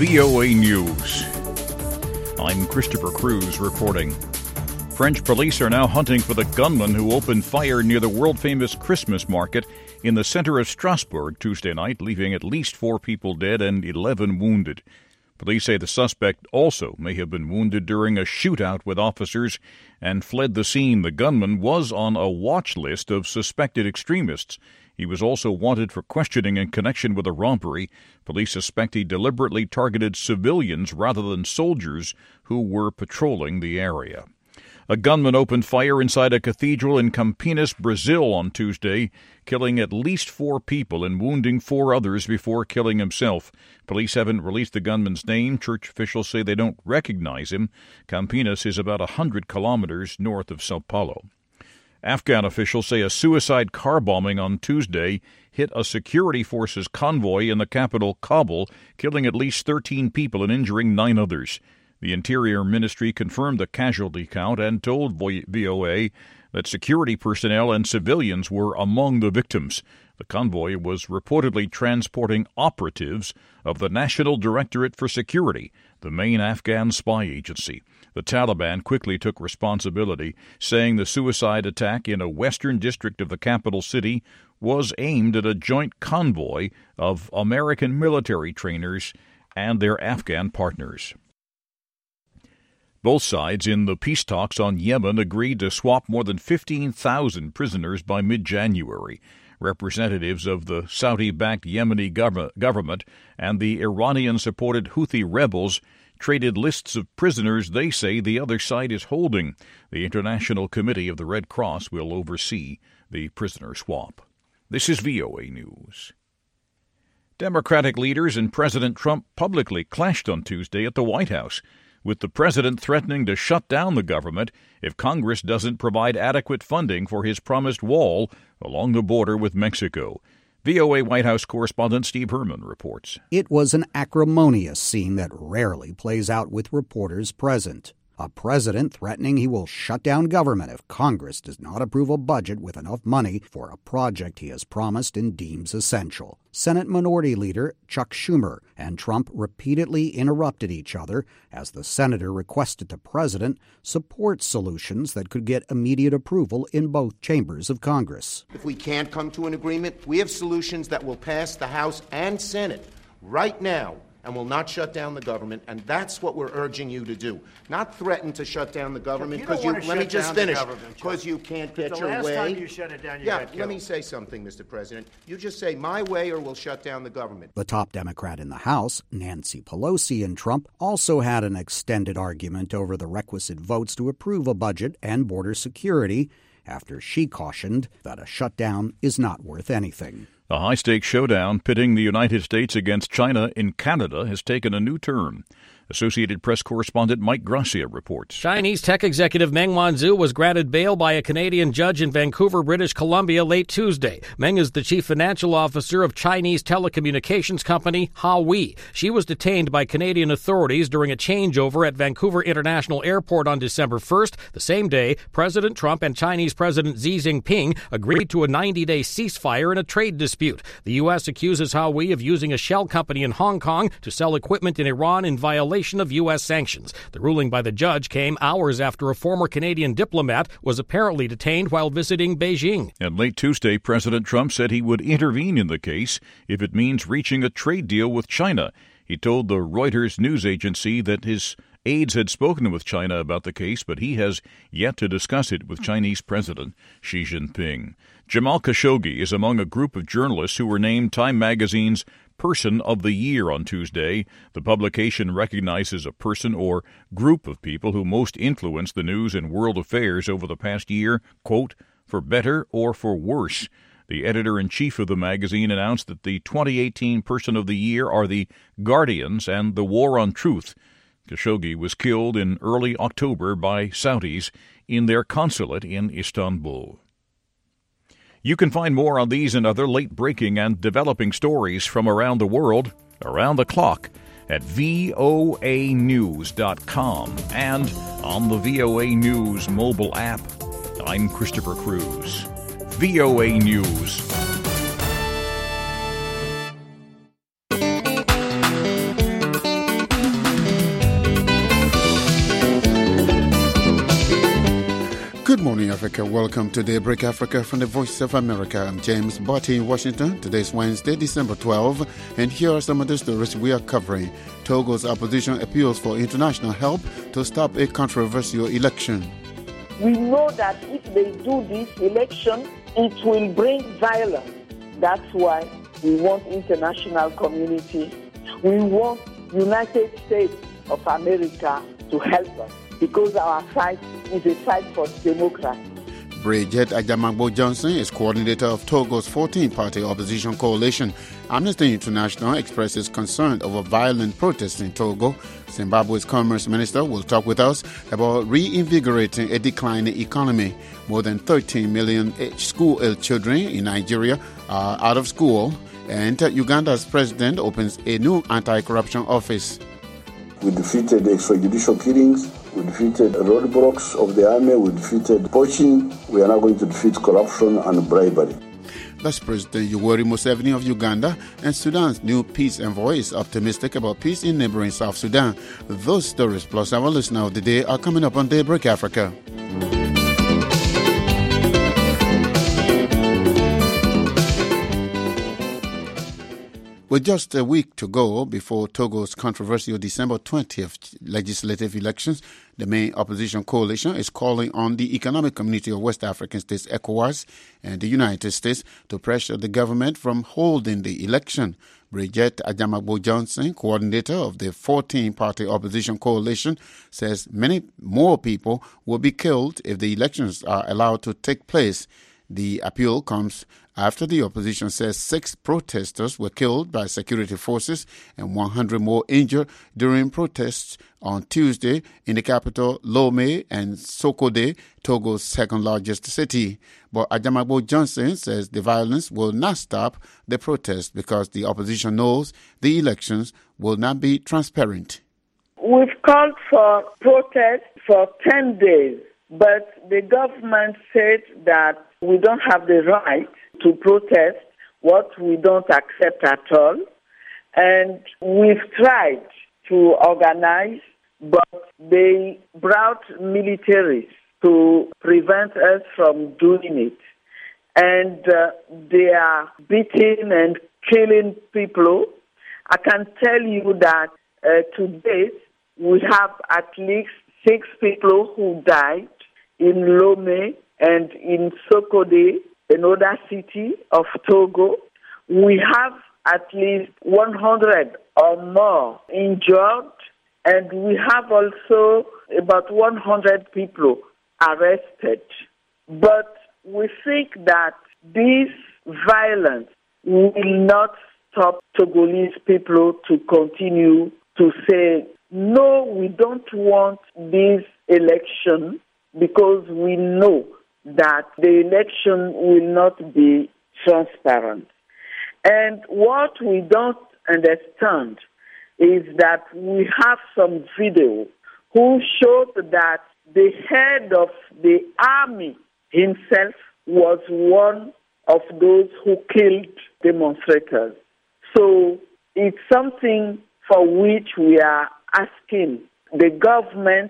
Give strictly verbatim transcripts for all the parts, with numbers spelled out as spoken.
V O A News. I'm Christopher Cruz reporting. French police are now hunting for the gunman who opened fire near the world-famous Christmas market in the center of Strasbourg Tuesday night, leaving at least four people dead and eleven wounded. Police say the suspect also may have been wounded during a shootout with officers and fled the scene. The gunman was on a watch list of suspected extremists. He was also wanted for questioning in connection with a robbery. Police suspect he deliberately targeted civilians rather than soldiers who were patrolling the area. A gunman opened fire inside a cathedral in Campinas, Brazil on Tuesday, killing at least four people and wounding four others before killing himself. Police haven't released the gunman's name. Church officials say they don't recognize him. Campinas is about one hundred kilometers north of Sao Paulo. Afghan officials say a suicide car bombing on Tuesday hit a security forces convoy in the capital, Kabul, killing at least thirteen people and injuring nine others. The Interior Ministry confirmed the casualty count and told V O A that security personnel and civilians were among the victims. The convoy was reportedly transporting operatives of the National Directorate for Security, the main Afghan spy agency. The Taliban quickly took responsibility, saying the suicide attack in a western district of the capital city was aimed at a joint convoy of American military trainers and their Afghan partners. Both sides in the peace talks on Yemen agreed to swap more than fifteen thousand prisoners by mid-January. Representatives of the Saudi-backed Yemeni government and the Iranian-supported Houthi rebels traded lists of prisoners they say the other side is holding. The International Committee of the Red Cross will oversee the prisoner swap. This is V O A News. Democratic leaders and President Trump publicly clashed on Tuesday at the White House, with the president threatening to shut down the government if Congress doesn't provide adequate funding for his promised wall along the border with Mexico. V O A White House correspondent Steve Herman reports. It was an acrimonious scene that rarely plays out with reporters present. A president threatening he will shut down government if Congress does not approve a budget with enough money for a project he has promised and deems essential. Senate Minority Leader Chuck Schumer and Trump repeatedly interrupted each other as the senator requested the president support solutions that could get immediate approval in both chambers of Congress. If we can't come to an agreement, we have solutions that will pass the House and Senate right now and will not shut down the government, and that's what we're urging you to do. Not threaten to shut down the government because you, you let me just finish, because you can't get your way. The last time you shut it down, you yeah, got killed. Let me say something, Mister President. You just say my way or we'll shut down the government. The top Democrat in the House, Nancy Pelosi, and Trump also had an extended argument over the requisite votes to approve a budget and border security after she cautioned that a shutdown is not worth anything. A high-stakes showdown pitting the United States against China in Canada has taken a new turn. Associated Press correspondent Mike Gracia reports. Chinese tech executive Meng Wanzhou was granted bail by a Canadian judge in Vancouver, British Columbia, late Tuesday. Meng is the chief financial officer of Chinese telecommunications company Huawei. She was detained by Canadian authorities during a changeover at Vancouver International Airport on December first. The same day, President Trump and Chinese President Xi Jinping agreed to a ninety-day ceasefire in a trade dispute. The U S accuses Huawei of using a shell company in Hong Kong to sell equipment in Iran in violation of U S sanctions. The ruling by the judge came hours after a former Canadian diplomat was apparently detained while visiting Beijing. And late Tuesday, President Trump said he would intervene in the case if it means reaching a trade deal with China. He told the Reuters news agency that his aides had spoken with China about the case, but he has yet to discuss it with Chinese President Xi Jinping. Jamal Khashoggi is among a group of journalists who were named Time Magazine's Person of the Year on Tuesday. The publication recognizes a person or group of people who most influenced the news and world affairs over the past year, quote, for better or for worse. The editor-in-chief of the magazine announced that the twenty eighteen Person of the Year are the Guardians and the War on Truth. Khashoggi was killed in early October by Saudis in their consulate in Istanbul. You can find more on these and other late-breaking and developing stories from around the world, around the clock, at V O A news dot com and on the V O A News mobile app. I'm Christopher Cruz. V O A News. Morning, Africa. Welcome to Daybreak Africa from the Voice of America. I'm James Barty in Washington. Today's Wednesday, December twelfth, and here are some of the stories we are covering. Togo's opposition appeals for international help to stop a controversial election. We know that if they do this election, it will bring violence. That's why we want international community. We want United States of America to help us, because our fight is a fight for democracy. Bridget Ajamagbo Johnson is coordinator of Togo's fourteen-party opposition coalition. Amnesty International expresses concern over violent protests in Togo. Zimbabwe's commerce minister will talk with us about reinvigorating a declining economy. More than thirteen million school-age children in Nigeria are out of school. And Uganda's president opens a new anti-corruption office. We defeated extrajudicial killings. We defeated roadblocks of the army. We defeated poaching. We are now going to defeat corruption and bribery. That's President Yoweri Museveni of Uganda, and Sudan's new peace envoy is optimistic about peace in neighboring South Sudan. Those stories plus our listener of the day are coming up on Daybreak Africa. With just a week to go before Togo's controversial December twentieth legislative elections, the main opposition coalition is calling on the Economic Community of West African States, ECOWAS, and the United States to pressure the government from holding the election. Bridget Ajamagbo Johnson, coordinator of the fourteen-party opposition coalition, says many more people will be killed if the elections are allowed to take place. The appeal comes after the opposition says six protesters were killed by security forces and one hundred more injured during protests on Tuesday in the capital Lomé and Sokode, Togo's second-largest city. But Ajamagbo Johnson says the violence will not stop the protests because the opposition knows the elections will not be transparent. We've called for protests for ten days, but the government said that we don't have the right to protest what we don't accept at all. And we've tried to organize, but they brought militaries to prevent us from doing it. And uh, they are beating and killing people. I can tell you that uh, to date, we have at least six people who died in Lomé and in Sokode, another city of Togo. We have at least one hundred or more injured, and we have also about one hundred people arrested. But we think that this violence will not stop Togolese people to continue to say, no, we don't want this election, because we know that the election will not be transparent. And what we don't understand is that we have some video who showed that the head of the army himself was one of those who killed demonstrators. So it's something for which we are asking the government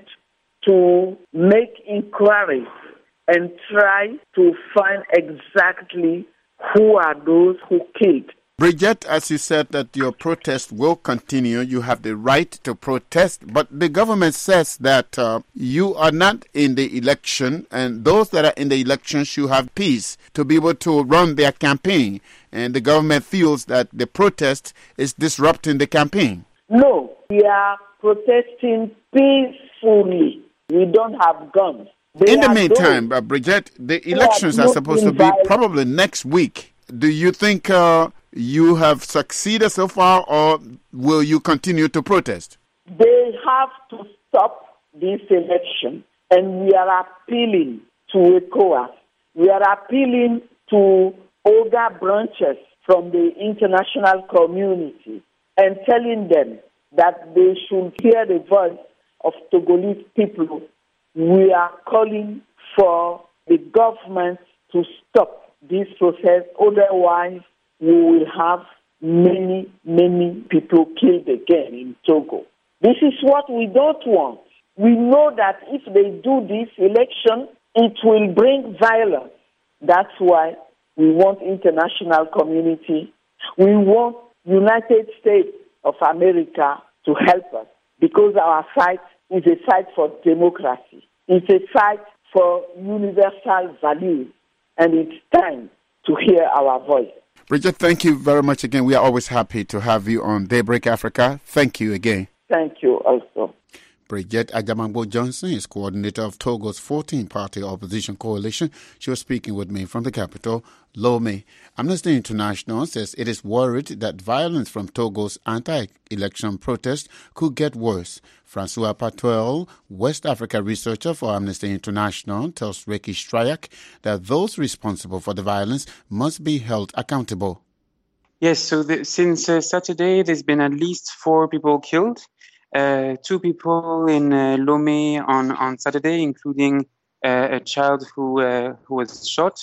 to make inquiries and try to find exactly who are those who killed. Bridget, as you said that your protest will continue, you have the right to protest, but the government says that uh, you are not in the election, and those that are in the election should have peace to be able to run their campaign, and the government feels that the protest is disrupting the campaign. No, we are protesting peacefully. We don't have guns. They in the meantime, uh, Bridget, the elections are, are supposed to be probably next week. Do you think uh, you have succeeded so far, or will you continue to protest? They have to stop this election, and we are appealing to ECOWAS. We are appealing to other branches from the international community and telling them that they should hear the voice of Togolese people. We are calling for the government to stop this process. Otherwise, we will have many, many people killed again in Togo. This is what we don't want. We know that if they do this election, it will bring violence. That's why we want international community. We want United States of America to help us, because our fight is a fight for democracy. It's a fight for universal values, and it's time to hear our voice. Bridget, thank you very much again. We are always happy to have you on Daybreak Africa. Thank you again. Thank you also. Bridget Ajamangbo Johnson is coordinator of Togo's fourteen-party opposition coalition. She was speaking with me from the capital, Lomé. Amnesty International says it is worried that violence from Togo's anti-election protest could get worse. Francois Patuel, West Africa researcher for Amnesty International, tells Ricky Strayak that those responsible for the violence must be held accountable. Yes, so the, since uh, Saturday, there's been at least four people killed. Uh, two people in uh, Lomé on, on Saturday, including uh, a child who uh, who was shot,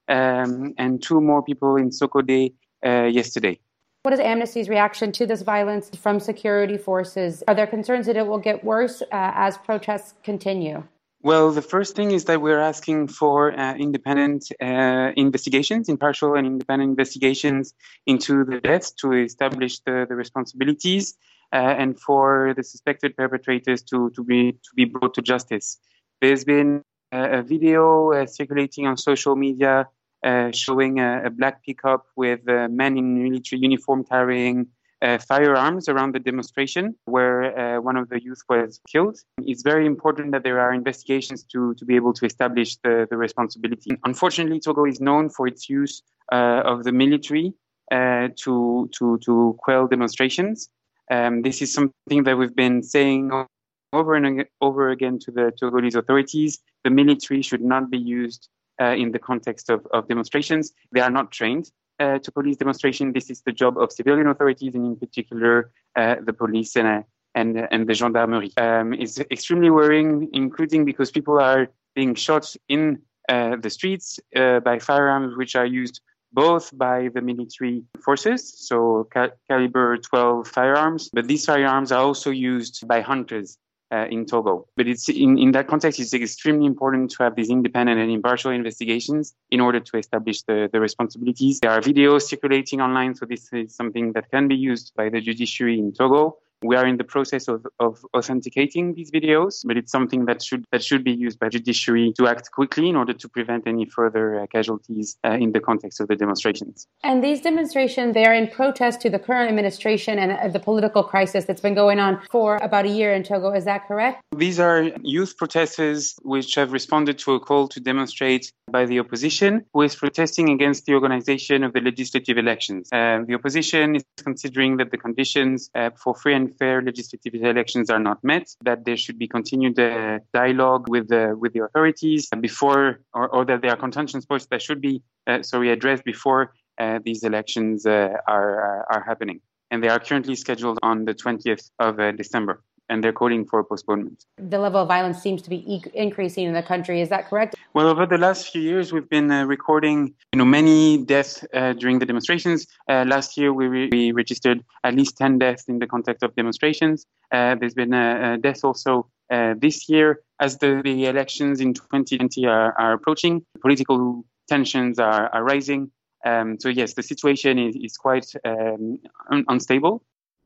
um, and two more people in Sokode uh, yesterday. What is Amnesty's reaction to this violence from security forces? Are there concerns that it will get worse uh, as protests continue? Well, the first thing is that we're asking for uh, independent uh, investigations, impartial and independent investigations into the deaths to establish the, the responsibilities. Uh, and for the suspected perpetrators to, to be to be brought to justice. There's been a, a video uh, circulating on social media uh, showing a, a black pickup with uh, men in military uniform carrying uh, firearms around the demonstration where uh, one of the youth was killed. It's very important that there are investigations to, to be able to establish the, the responsibility. Unfortunately, Togo is known for its use uh, of the military uh, to, to, to quell demonstrations. Um, this is something that we've been saying over and over again to the Togolese authorities. The military should not be used uh, in the context of, of demonstrations. They are not trained uh, to police demonstration. This is the job of civilian authorities, and in particular, uh, the police and, uh, and, and the gendarmerie. Um, it's extremely worrying, including because people are being shot in uh, the streets uh, by firearms which are used both by the military forces, so ca- caliber twelve firearms, but these firearms are also used by hunters uh, in Togo. But it's in, in that context, it's extremely important to have these independent and impartial investigations in order to establish the, the responsibilities. There are videos circulating online, so this is something that can be used by the judiciary in Togo. We are in the process of, of authenticating these videos, but it's something that should that should be used by judiciary to act quickly in order to prevent any further uh, casualties uh, in the context of the demonstrations. And these demonstrations, they are in protest to the current administration and uh, the political crisis that's been going on for about a year in Togo. Is that correct? These are youth protesters which have responded to a call to demonstrate by the opposition, who is protesting against the organization of the legislative elections. Uh, the opposition is considering that the conditions uh, for free and fair legislative elections are not met, that there should be continued uh, dialogue with the with the authorities before, or, or that there are contention points that should be uh, sorry addressed before uh, these elections uh, are are happening. And they are currently scheduled on the twentieth of uh, December. And they're calling for postponement. The level of violence seems to be e- increasing in the country. Is that correct? Well, over the last few years, we've been uh, recording, you know, many deaths uh, during the demonstrations. Uh, last year, we, re- we registered at least ten deaths in the context of demonstrations. Uh, there's been a, a death also uh, this year. As the, the elections in twenty twenty are, are approaching, political tensions are, are rising. Um, so yes, the situation is, is quite um, un- unstable.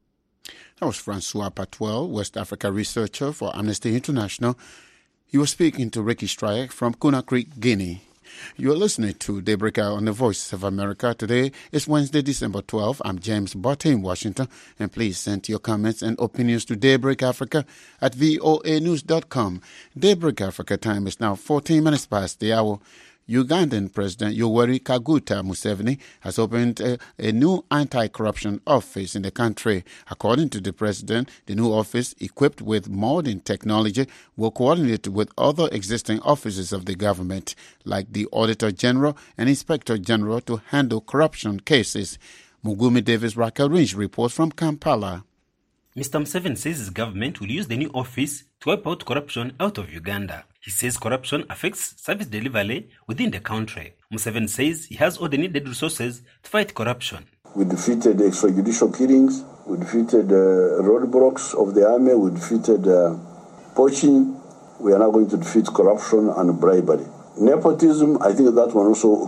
That was Francois Patuel, West Africa researcher for Amnesty International. He was speaking to Ricky Strayak from Conakry, Guinea. You're listening to Daybreak on the Voice of America. Today is Wednesday, December twelfth. I'm James Botte in Washington. And please send your comments and opinions to Daybreak Africa at voa news dot com. Daybreak Africa time is now fourteen minutes past the hour. Ugandan President Yoweri Kaguta Museveni has opened a, a new anti-corruption office in the country. According to the president, the new office, equipped with modern technology, will coordinate with other existing offices of the government, like the Auditor General and Inspector General, to handle corruption cases. Mugumi Davis Rakarinj reports from Kampala. Mister Museveni says his government will use the new office to wipe out corruption out of Uganda. He says corruption affects service delivery within the country. Museveni says he has all the needed resources to fight corruption. We defeated extrajudicial killings, we defeated uh, roadblocks of the army, we defeated uh, poaching. We are now going to defeat corruption and bribery. Nepotism, I think that one also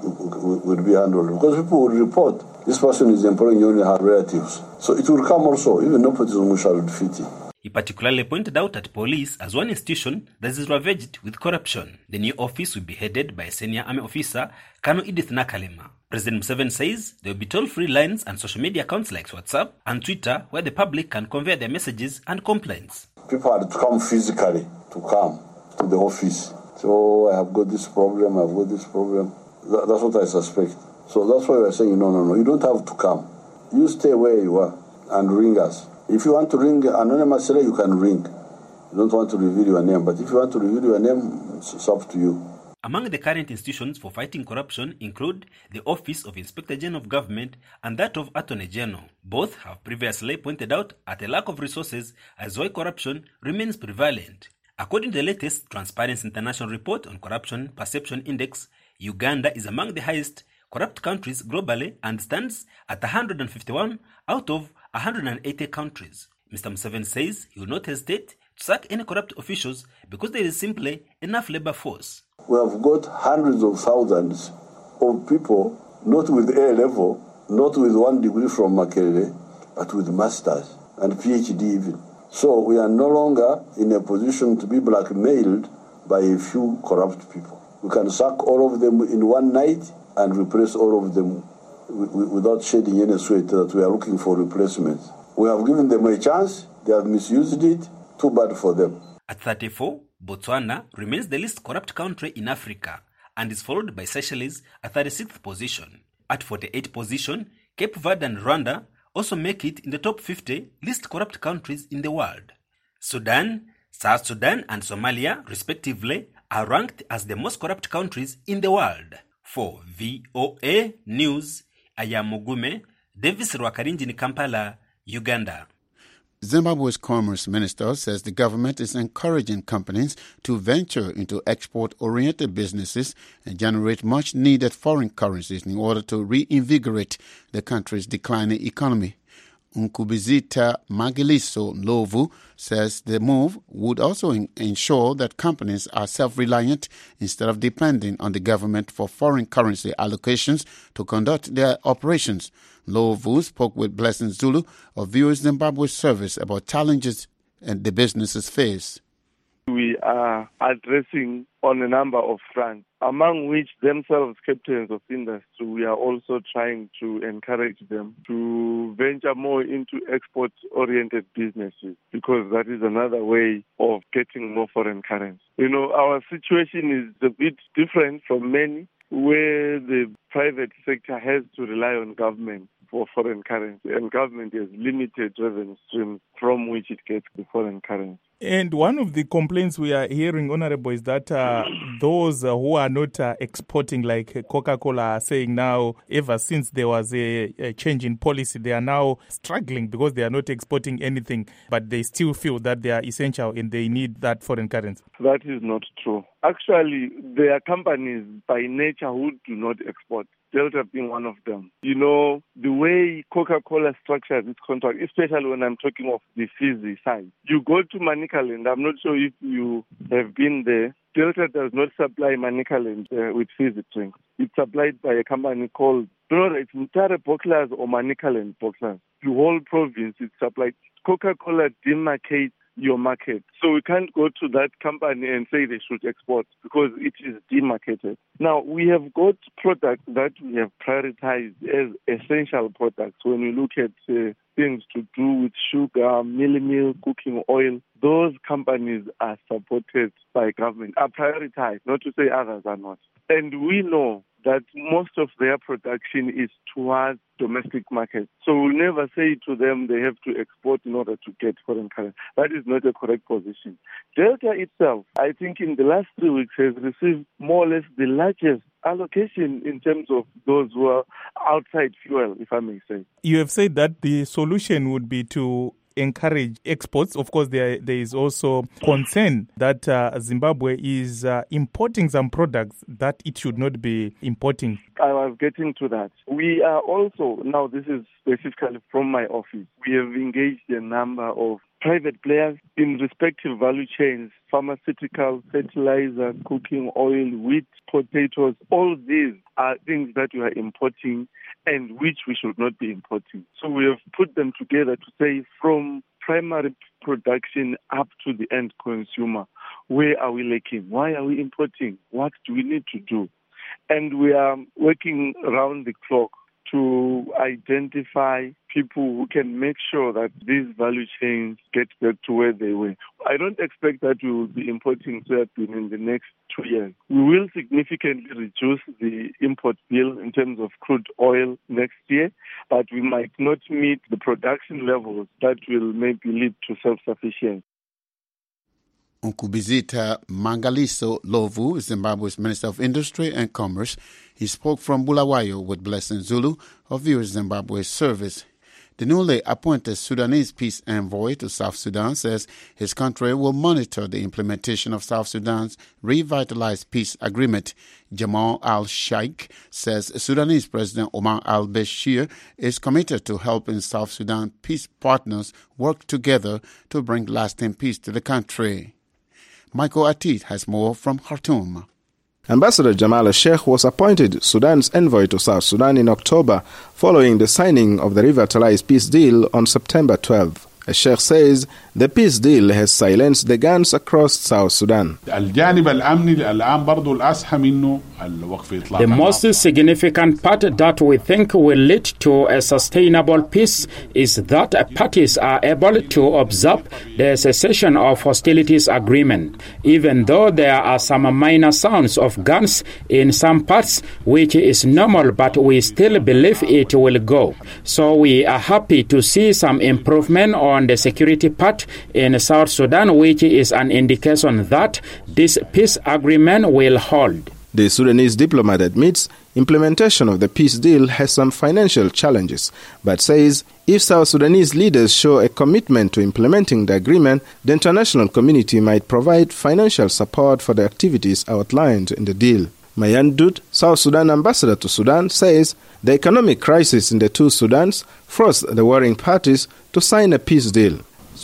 would be handled because people would report this person is employing only her relatives. So it will come also, even nepotism we shall defeat it. He particularly pointed out that police as one institution that is ravaged with corruption. The new office will be headed by a senior army officer, Colonel Edith Nakalema. President Museveni says there will be toll-free lines and social media accounts like WhatsApp and Twitter where the public can convey their messages and complaints. People had to come physically to come to the office. So I have got this problem, I've got this problem. That, that's what I suspect. So that's why we're saying, no, no, no, you don't have to come. You stay where you are and ring us. If you want to ring anonymously, you can ring. You don't want to reveal your name, but if you want to reveal your name, it's up to you. Among the current institutions for fighting corruption include the Office of Inspector General of Government and that of Attorney General. Both have previously pointed out at a lack of resources as why corruption remains prevalent. According to the latest Transparency International report on Corruption Perception Index, Uganda is among the highest corrupt countries globally and stands at one hundred fifty-one out of one hundred eighty countries. Mister Museveni says he will not hesitate to sack any corrupt officials because there is simply enough labor force. We have got hundreds of thousands of people, not with A level, not with one degree from Makerere, but with masters and PhD even. So we are no longer in a position to be blackmailed by a few corrupt people. We can sack all of them in one night and replace all of them without shedding any sweat that we are looking for replacements. We have given them a chance, they have misused it, too bad for them. At thirty-four, Botswana remains the least corrupt country in Africa and is followed by Seychelles at thirty-sixth position. At forty-eighth position, Cape Verde and Rwanda also make it in the top fifty least corrupt countries in the world. Sudan, South Sudan and Somalia, respectively, are ranked as the most corrupt countries in the world. For V O A News, I am Mugume, Davis Rwakarinji in Kampala, Uganda. Zimbabwe's Commerce Minister says the government is encouraging companies to venture into export-oriented businesses and generate much-needed foreign currencies in order to reinvigorate the country's declining economy. Nkubizita Magiliso Lovu says the move would also in- ensure that companies are self-reliant instead of depending on the government for foreign currency allocations to conduct their operations. Lovu spoke with Blessing Zulu of V O A Zimbabwe Service about challenges and the businesses face. We are addressing on a number of fronts, among which themselves captains of industry, we are also trying to encourage them to venture more into export-oriented businesses because that is another way of getting more foreign currency. You know, our situation is a bit different from many where the private sector has to rely on government for foreign currency and government has limited revenue streams from which it gets the foreign currency. And one of the complaints we are hearing, Honorable, is that uh, those uh, who are not uh, exporting, like Coca-Cola, are saying now, ever since there was a, a change in policy, they are now struggling because they are not exporting anything, but they still feel that they are essential and they need that foreign currency. That is not true. Actually, there are companies by nature who do not export. Delta being one of them. You know, the way Coca-Cola structures its contract, especially when I'm talking of the fizzy side. You go to Manicaland, I'm not sure if you have been there. Delta does not supply Manicaland uh, with fizzy drinks. It's supplied by a company called, no, it's Mutare Bottlers or Manicaland Bottlers. The whole province is supplied. Coca-Cola demarcates your market. So we can't go to that company and say they should export because it is demarcated. Now, we have got products that we have prioritized as essential products when we look at uh, things to do with sugar, mealie meal, cooking oil. Those companies are supported by government, are prioritized, not to say others are not. And we know that most of their production is towards domestic markets. So we'll never say to them they have to export in order to get foreign currency. That is not a correct position. Delta itself, I think in the last three weeks, has received more or less the largest allocation in terms of those who are outside fuel, if I may say. You have said that the solution would be to encourage exports. Of course, there there is also concern that uh, Zimbabwe is uh, importing some products that it should not be importing. I was getting to that. We are also, now this is specifically from my office, we have engaged a number of private players in respective value chains, pharmaceutical, fertilizer, cooking oil, wheat, potatoes, all these are things that we are importing and which we should not be importing. So we have put them together to say from primary production up to the end consumer, where are we lacking? Why are we importing? What do we need to do? And we are working around the clock to identify people who can make sure that these value chains get back to where they were. I don't expect that we will be importing soybean in the next two years. We will significantly reduce the import bill in terms of crude oil next year, but we might not meet the production levels that will maybe lead to self-sufficiency. Nkubizita Mangaliso Lovu, Zimbabwe's Minister of Industry and Commerce. He spoke from Bulawayo with Blessing Zulu of Viewers Zimbabwe Service. The newly appointed Sudanese peace envoy to South Sudan says his country will monitor the implementation of South Sudan's revitalized peace agreement. Jamal al-Sheikh says Sudanese President Omar al-Bashir is committed to helping South Sudan peace partners work together to bring lasting peace to the country. Michael Atit has more from Khartoum. Ambassador Jamal al-Sheikh was appointed Sudan's envoy to South Sudan in October following the signing of the revitalized peace deal on September twelfth. Al-Sheikh says the peace deal has silenced the guns across South Sudan. The most significant part that we think will lead to a sustainable peace is that parties are able to observe the cessation of hostilities agreement, even though there are some minor sounds of guns in some parts, which is normal, but we still believe it will go. So we are happy to see some improvement on the security part in South Sudan, which is an indication that this peace agreement will hold. The Sudanese diplomat admits implementation of the peace deal has some financial challenges, but says if South Sudanese leaders show a commitment to implementing the agreement, the international community might provide financial support for the activities outlined in the deal. Mayan Dut, South Sudan ambassador to Sudan, says the economic crisis in the two Sudans forced the warring parties to sign a peace deal.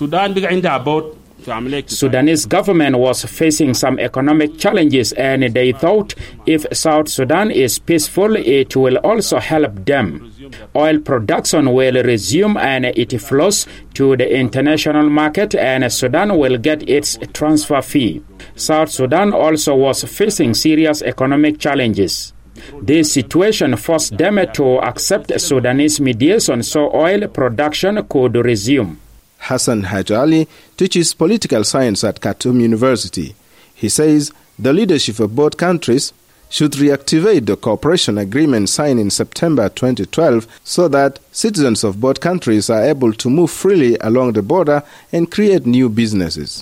Sudanese government was facing some economic challenges, and they thought if South Sudan is peaceful, it will also help them. Oil production will resume and it flows to the international market, and Sudan will get its transfer fee. South Sudan also was facing serious economic challenges. This situation forced them to accept Sudanese mediation so oil production could resume. Hassan Hajali teaches political science at Khartoum University. He says the leadership of both countries should reactivate the cooperation agreement signed in September twenty twelve so that citizens of both countries are able to move freely along the border and create new businesses.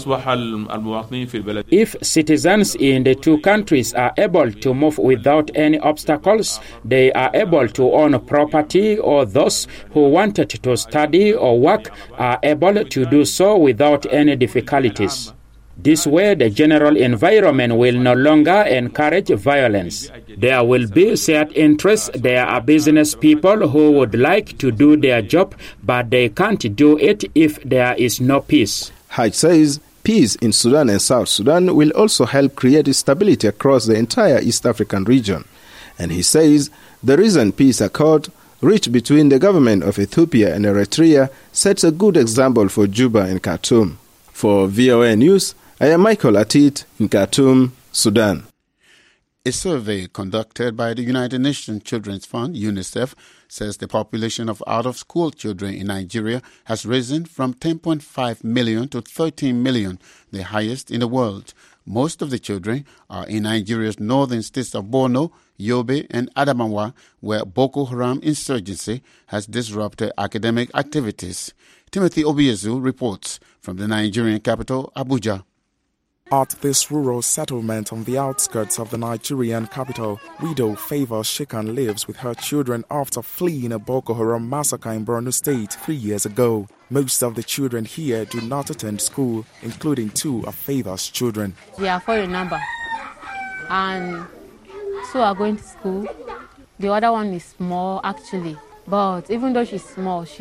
If citizens in the two countries are able to move without any obstacles, they are able to own property, or those who wanted to study or work are able to do so without any difficulties. This way, the general environment will no longer encourage violence. There will be shared interests. There are business people who would like to do their job, but they can't do it if there is no peace. Haj says peace in Sudan and South Sudan will also help create stability across the entire East African region. And he says the recent peace accord reached between the government of Ethiopia and Eritrea sets a good example for Juba and Khartoum. For V O A News, I am Michael Atit in Khartoum, Sudan. A survey conducted by the United Nations Children's Fund, UNICEF, says the population of out-of-school children in Nigeria has risen from ten point five million to thirteen million, the highest in the world. Most of the children are in Nigeria's northern states of Borno, Yobe, and Adamawa, where Boko Haram insurgency has disrupted academic activities. Timothy Obiezu reports from the Nigerian capital, Abuja. At this rural settlement on the outskirts of the Nigerian capital, widow Favor Shikan lives with her children after fleeing a Boko Haram massacre in Borno State three years ago. Most of the children here do not attend school, including two of Favor's children. We are for a number, and two are going to school. The other one is small, actually. But even though she's small, she's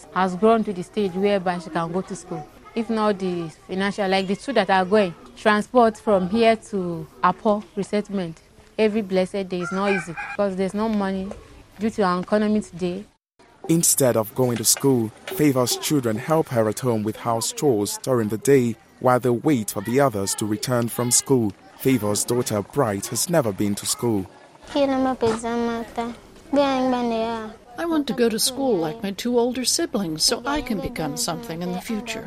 has grown to the stage whereby she can go to school. If not the financial, like the two that are going, transport from here to Apo resettlement, every blessed day is not easy because there's no money due to our economy today. Instead of going to school, Favor's children help her at home with house chores during the day while they wait for the others to return from school. Favor's daughter, Bright, has never been to school. I want to go to school like my two older siblings so I can become something in the future.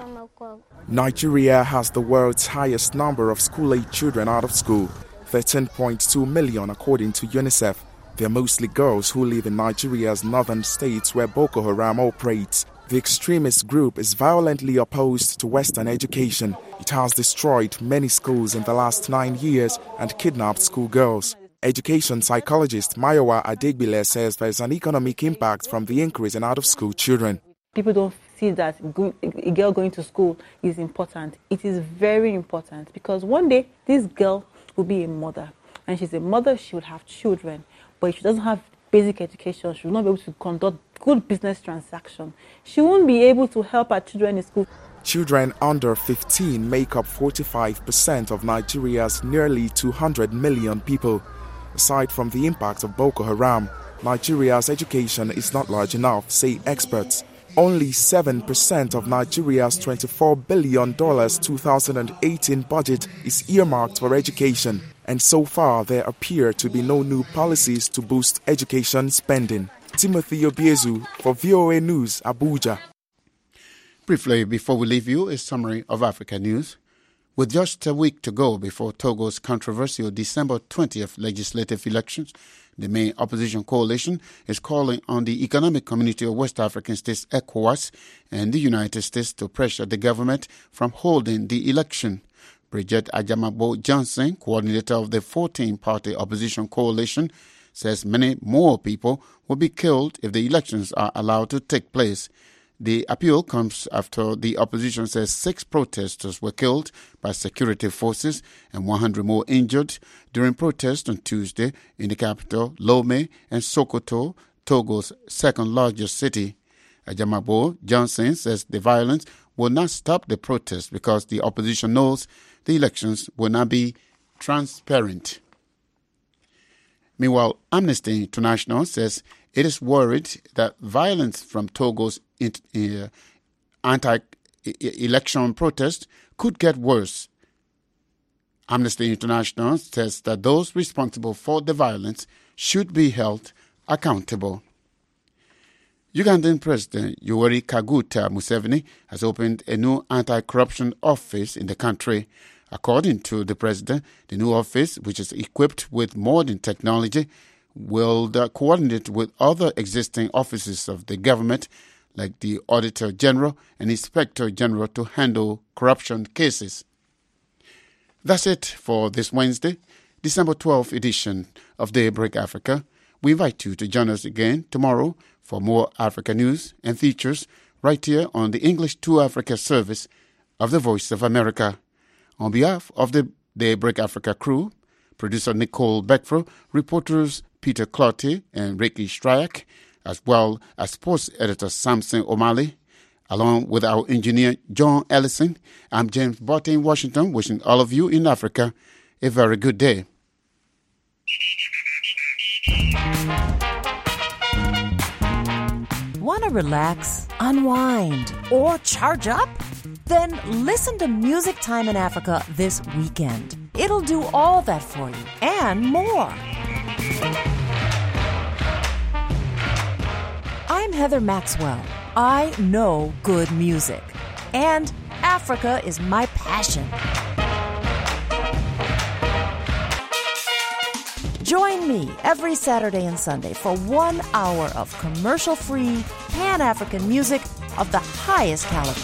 Nigeria has the world's highest number of school-age children out of school, thirteen point two million according to UNICEF. They're mostly girls who live in Nigeria's northern states where Boko Haram operates. The extremist group is violently opposed to Western education. It has destroyed many schools in the last nine years and kidnapped schoolgirls. Education psychologist Mayowa Adegbile says there's an economic impact from the increase in out-of-school children. People don't see that a girl going to school is important. It is very important because one day this girl will be a mother. And she's a mother, she would have children. But if she doesn't have basic education, she will not be able to conduct good business transactions. She won't be able to help her children in school. Children under fifteen make up forty-five percent of Nigeria's nearly two hundred million people. Aside from the impact of Boko Haram, Nigeria's education is not large enough, say experts. Only seven percent of Nigeria's twenty-four billion dollars two thousand eighteen budget is earmarked for education. And so far, there appear to be no new policies to boost education spending. Timothy Obiezu for V O A News, Abuja. Briefly, before we leave you, a summary of Africa news. With just a week to go before Togo's controversial December twentieth legislative elections, the main opposition coalition is calling on the Economic Community of West African States, ECOWAS, and the United States to pressure the government from holding the election. Bridget Ajamabo Johnson, coordinator of the fourteen-party opposition coalition, says many more people will be killed if the elections are allowed to take place. The appeal comes after the opposition says six protesters were killed by security forces and one hundred more injured during protests on Tuesday in the capital, Lomé, and Sokoto, Togo's second-largest city. Ajamabo Johnson says the violence will not stop the protests because the opposition knows the elections will not be transparent. Meanwhile, Amnesty International says it is worried that violence from Togo's uh, anti-election protest could get worse. Amnesty International says that those responsible for the violence should be held accountable. Ugandan President Yoweri Kaguta Museveni has opened a new anti-corruption office in the country. According to the president, the new office, which is equipped with modern technology, will uh, coordinate with other existing offices of the government, like the Auditor General and Inspector General, to handle corruption cases. That's it for this Wednesday, December twelfth edition of Daybreak Africa. We invite you to join us again tomorrow for more Africa news and features right here on the English to Africa service of the Voice of America. On behalf of the Daybreak Africa crew, producer Nicole Beckfro, reporters Peter Clotty and Ricky Stryak, as well as sports editor Samson O'Malley, along with our engineer John Ellison, I'm James Botte in Washington, wishing all of you in Africa a very good day. Want to relax, unwind, or charge up? Then listen to Music Time in Africa this weekend. It'll do all that for you and more. I'm Heather Maxwell. I know good music. And Africa is my passion. Join me every Saturday and Sunday for one hour of commercial-free, Pan-African music of the highest caliber.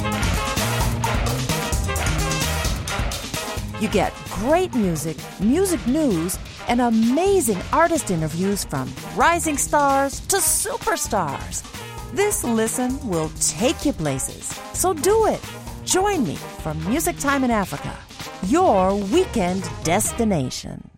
You get great music, music news, and amazing artist interviews from rising stars to superstars. This listen will take you places. So do it. Join me for Music Time in Africa, your weekend destination.